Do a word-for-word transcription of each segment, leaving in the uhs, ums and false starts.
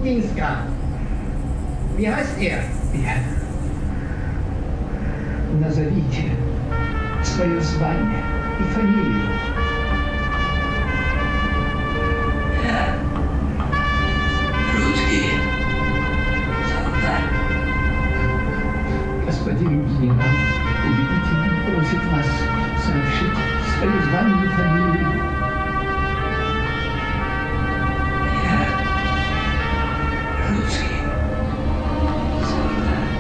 Минска. Wie heißt er? Я. Назовите свое звание и фамилию. Я русский солдат. Господин генерал убедительно просит вас сообщить свое звание и фамилию. Я русский солдат.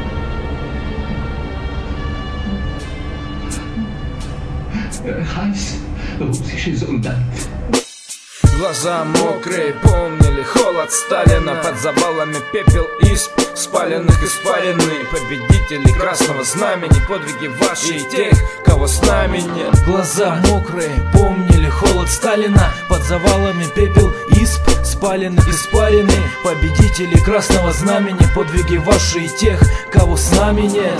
Heiß, russischer Soldat. Глаза мокрые, помнили холод Сталина. Под завалами пепел исп спаленных испарены. Победители Красного Знамени, подвиги ваши и тех, кого с нами нет. Глаза мокрые, помнили холод Сталина. Под завалами пепел исп спаленных испарены. Победители Красного Знамени, подвиги ваши и тех, кого с нами нет.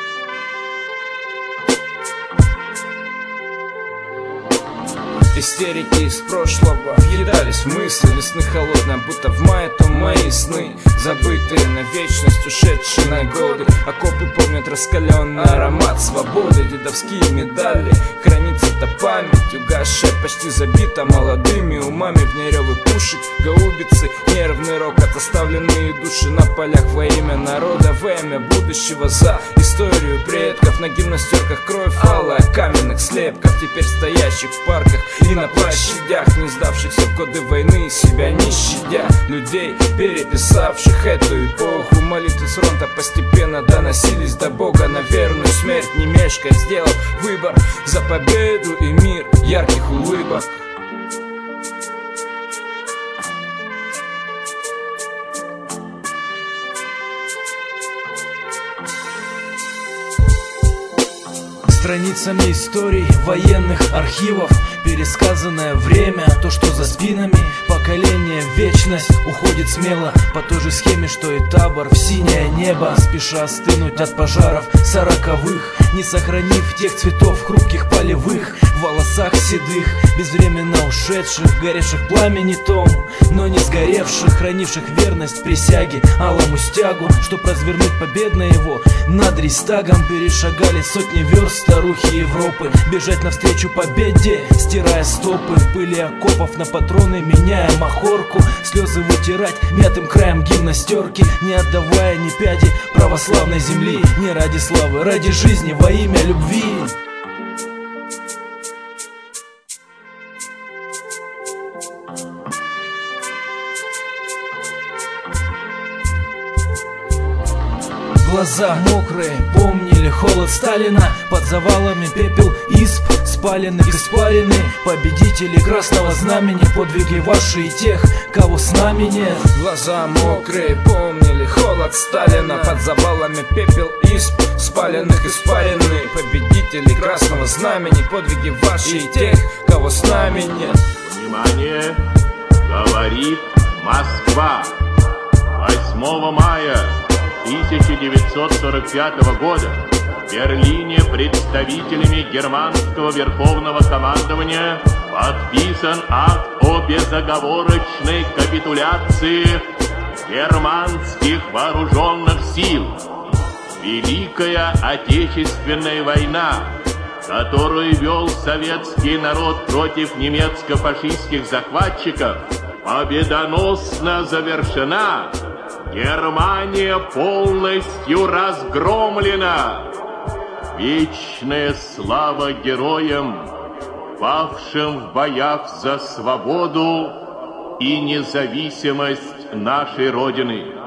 Истерики из прошлого въедались в мысли. Весны холодная, будто в мае, то мои сны забытые на вечность, ушедшие на годы. Окопы помнят раскаленный аромат свободы. Дедовские медали, хранится-то память, угасшая, почти забита молодыми умами. В ней рёвы пушек, гаубицы, нервный рокот, оставленные души на полях во имя народа, во имя будущего, за историю предков. На гимнастерках кровь алая, каменных слепков, теперь стоящих в парках и на площадях, не сдавшихся в годы войны, себя не щадя. Людей, переписавших эту эпоху. Молитвы с фронта постепенно доносились до Бога. На верную смерть не мешкая сделал выбор за победу и мир ярких улыбок. Страницами историй военных архивов пересказанное время, то, что за спинами. Поколение в вечность уходит смело по той же схеме, что и табор в синее небо, спеша остынуть от пожаров сороковых, не сохранив тех цветов хрупких полевых. В волосах седых, безвременно ушедших, горевших пламени том, но не сгоревших, хранивших верность присяге алому стягу, чтоб развернуть победно его над Рейхстагом. Перешагали сотни верст старухи Европы, бежать навстречу победе, стирая стопы в пыли окопов на патроны, меняя махорку, слезы вытирать мятым краем гимнастерки, не отдавая ни пяди православной земли. Не ради славы, ради жизни, во имя любви. Глаза мокрые, помнили холод Сталина. Под завалами пепел исп спаленных испарены. Победители Красного Знамени, подвиги ваши и тех, кого с нами нет. Глаза мокрые, помнили холод Сталина. Под завалами пепел исп спаленных испарены. Победители Красного Знамени, подвиги ваши и тех, кого с нами нет. Внимание! Говорит Москва. восьмого мая тысяча девятьсот сорок пятого года в Берлине представителями германского верховного командования подписан акт о безоговорочной капитуляции германских вооруженных сил. Великая Отечественная война, которую вел советский народ против немецко-фашистских захватчиков, победоносно завершена. Германия полностью разгромлена. Вечная слава героям, павшим в боях за свободу и независимость нашей Родины.